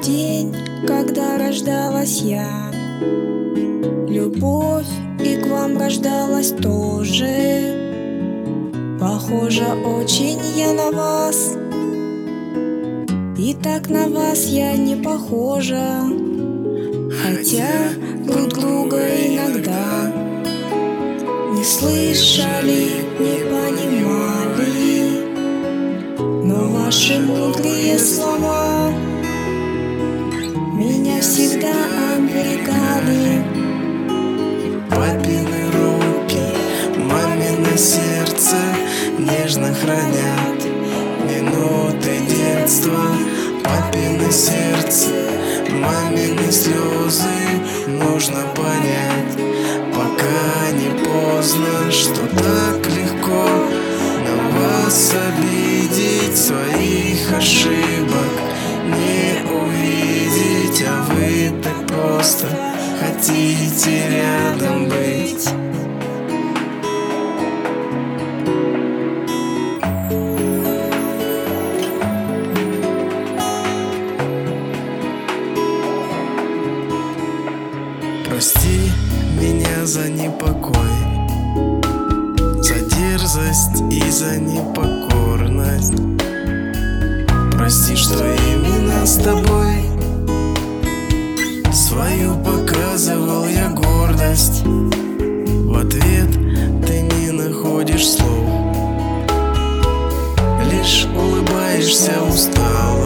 день, когда рождалась я, любовь и к вам рождалась тоже. Похожа очень я на вас, и так на вас я не похожа, хотя друг друга иногда не слышали, не понимали, но ваши мудрые слова меня всегда оберегали. Папины руки, мамино сердце нежно хранят минуты детства. Папино сердце, мамины слезы нужно понять, пока не поздно, что так легко нам вас обидеть, своих ошибок не увидеть, а вы так просто хотите рядом быть. Прости меня за непокой, за дерзость и за непокорность. Прости, что именно с тобой свою показывал я гордость. В ответ ты не находишь слов, лишь улыбаешься устало.